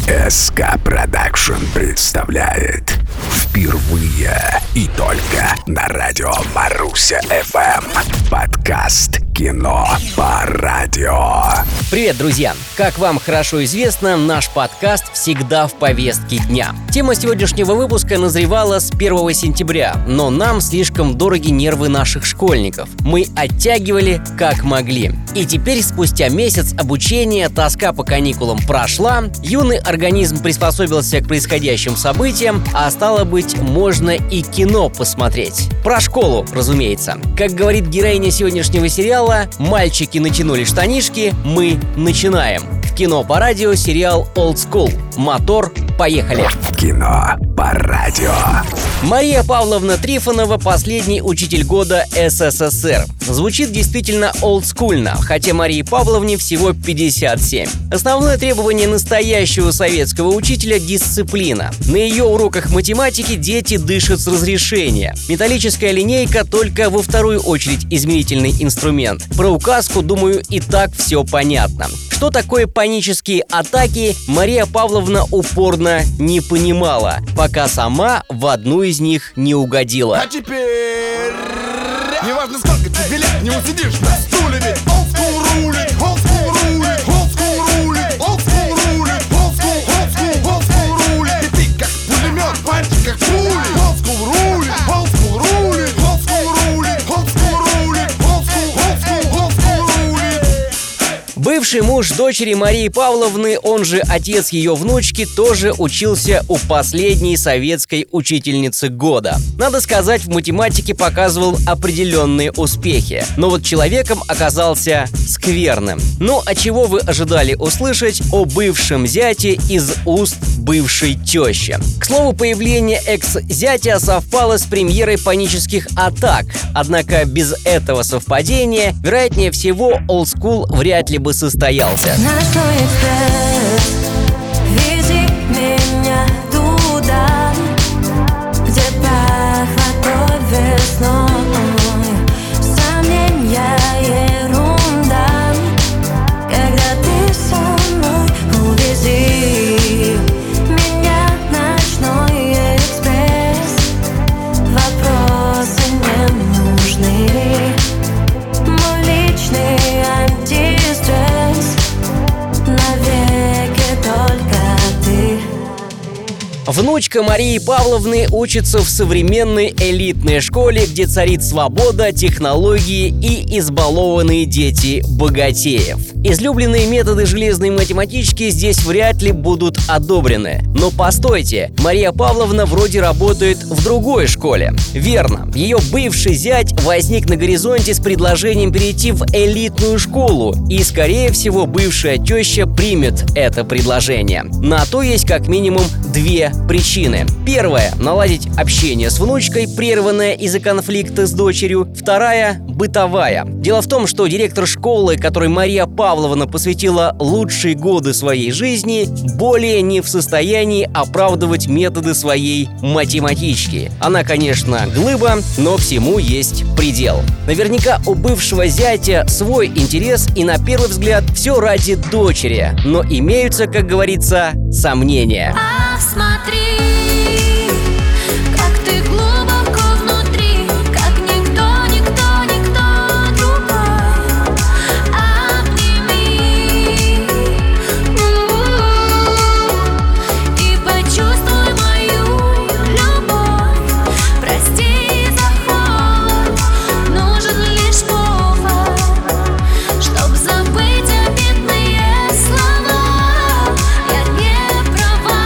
СК Продакшн представляет впервые и только на радио Маруся FM подкаст «Кино по радио». Привет, друзья! Как вам хорошо известно, наш подкаст всегда в повестке дня. Тема сегодняшнего выпуска назревала с 1 сентября, но нам слишком дороги нервы наших школьников. Мы оттягивали как могли. И теперь, спустя месяц обучения, тоска по каникулам прошла, юный организм приспособился к происходящим событиям, а стало быть, можно и кино посмотреть. Про школу, разумеется. Как говорит героиня сегодняшнего сериала, мальчики натянули штанишки, мы начинаем. В кино по радио сериал Old School. Мотор, поехали! Кино по радио. Мария Павловна Трифонова – последний учитель года СССР. Звучит действительно олдскульно, хотя Марии Павловне всего 57. Основное требование настоящего советского учителя – дисциплина. На ее уроках математики дети дышат с разрешения. Металлическая линейка только во вторую очередь измерительный инструмент. Про указку, думаю, и так все понятно. Что такое панические атаки, Мария Павловна упорно не понимала, пока сама в одну из них не угодила. А теперь... Неважно, сколько тебе лет, не усидишь на стуле, ведь old school рулит, old school рулит, old school рулит, old school рулит, old school, old school, old school рулит. И ты как пулемет, пальчик как пули. Old school рулит, old school рулит, old school рулит, old school рулит, old school, old school, old school рулит. Бывший муж дочери Марии Павловны, он же отец ее внучки, тоже учился у последней советской учительницы года. Надо сказать, в математике показывал определенные успехи, но вот человеком оказался скверным. Ну, а чего вы ожидали услышать о бывшем зяте из уст бывшей тещи? К слову, появление экс-зятя совпало с премьерой «Панических атак», однако без этого совпадения, вероятнее всего, Old School вряд ли бы состоялся. Ночной экспресс, вези меня туда, где пахло той весной. Сомнения ерунда, когда ты со мной, увези меня, ночной экспресс. Вопросы не нужны, мой личный антистресс. Навеки только ты. Внучка Марии Павловны учится в современной элитной школе, где царит свобода, технологии и избалованные дети богатеев. Излюбленные методы железной математички здесь вряд ли будут одобрены. Но постойте, Мария Павловна вроде работает в другой школе. Верно, ее бывший зять возник на горизонте с предложением перейти в элитную школу, и, скорее всего, бывшая теща примет это предложение. На то есть как минимум две причины. Первая – наладить общение с внучкой, прерванное из-за конфликта с дочерью. Вторая – бытовая. Дело в том, что директор школы, которой Мария Павловна посвятила лучшие годы своей жизни, более не в состоянии оправдывать методы своей математички. Она, конечно, глыба, но всему есть предел. Наверняка у бывшего зятя свой интерес, и на первый взгляд все ради дочери. Но имеются, как говорится, сомнения. Ах, смотри, как ты глубоко внутри, как никто, никто, никто другой. Обними и почувствуй мою любовь. Прости за холод, нужен лишь повод, чтоб забыть обидные слова. Я не права.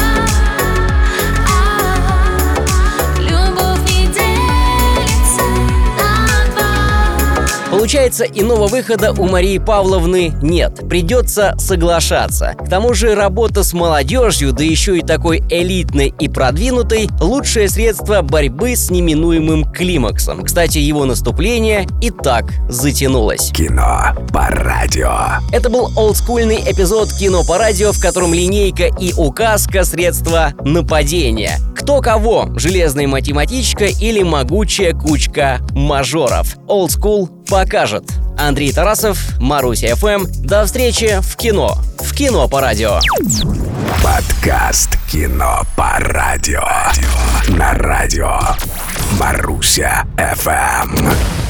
Получается, иного выхода у Марии Павловны нет. Придется соглашаться. К тому же работа с молодежью, да еще и такой элитной и продвинутой, лучшее средство борьбы с неминуемым климаксом. Кстати, его наступление и так затянулось. Кино по радио. Это был олдскульный эпизод «Кино по радио», в котором линейка и указка – средства нападения. Кто кого? Железная математичка или могучая кучка мажоров? Old School покажет. Андрей Тарасов, Маруся FM. До встречи в кино. В кино по радио. Подкаст «Кино по радио» на радио Маруся FM.